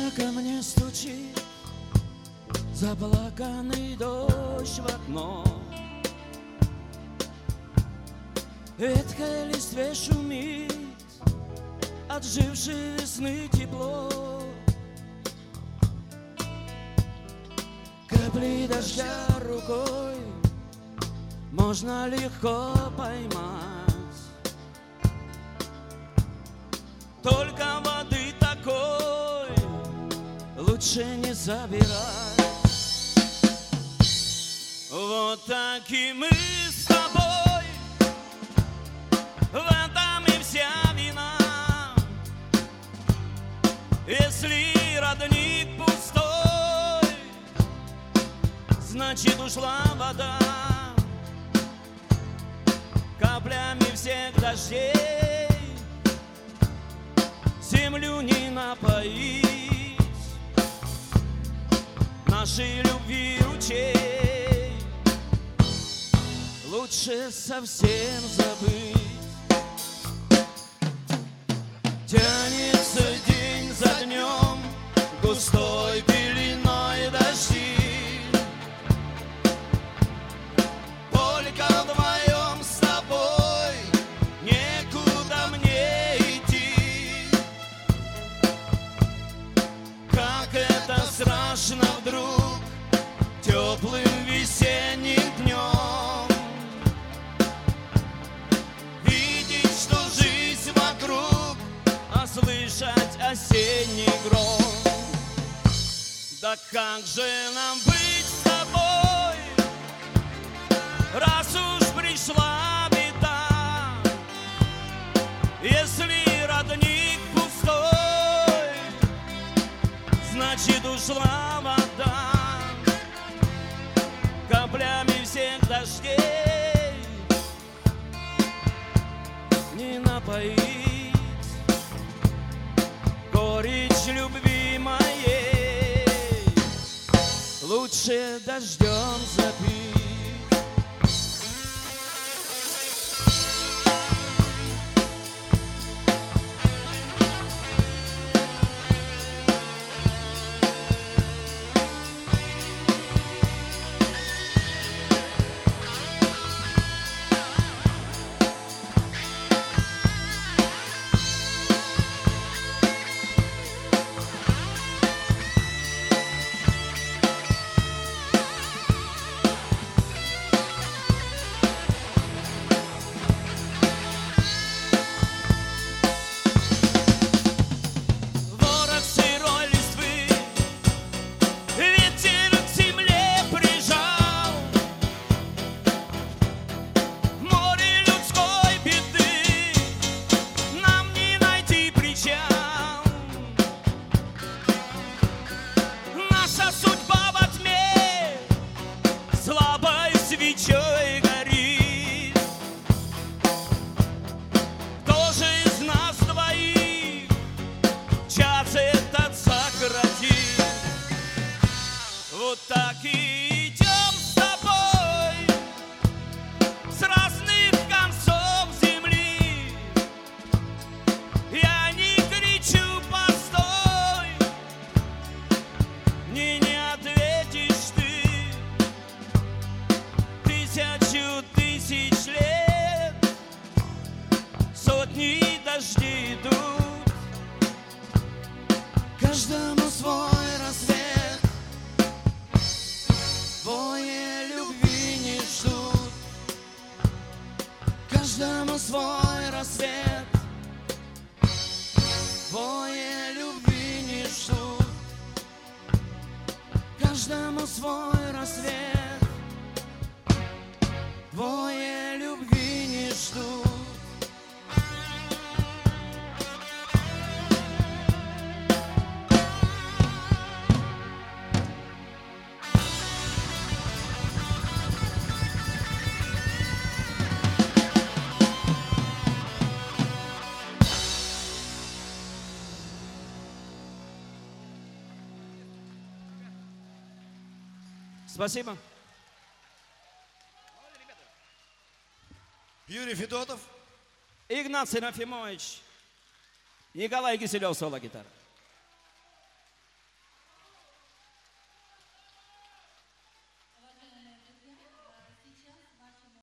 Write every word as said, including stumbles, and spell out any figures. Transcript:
ко мне стучит заплаканный дождь в окно. Ветхой листве шумит отжившей весны тепло. Капли дождя рукой можно легко поймать. Только воды такой лучше не забирать. Вот так и мы с тобой, в этом и вся вина. Если родник пустой, значит ушла вода. Каплями всех дождей землю не напоить, нашей любви ручей лучше совсем забыть. Тянется день за днем густой пеленой дожди. Только вдвоем с тобой некуда мне идти. Как это страшно вдруг теплым весенним днем видеть, что жизнь вокруг, а слышать осенний гром. Да как же нам быть с тобой, раз уж пришла беда? Если родник пустой, значит ушла вода. Каплями всех дождей не напоить горечь любви моей, лучше дождем запить. Свечой горит. Кто же из нас двоих час этот сократит? Вот так и идем с тобой с разных концов земли. Я не кричу постой, мне не ответишь ты. Тысячу тысяч лет сотни дождей идут, каждому свой рассвет, двое любви не ждут. Каждому свой рассвет, двое любви не ждут. Каждому свой рассвет, двое любви не ждут. Спасибо. Юрий Федотов, Игнат Серафимович, Николай Киселев, соло-гитара.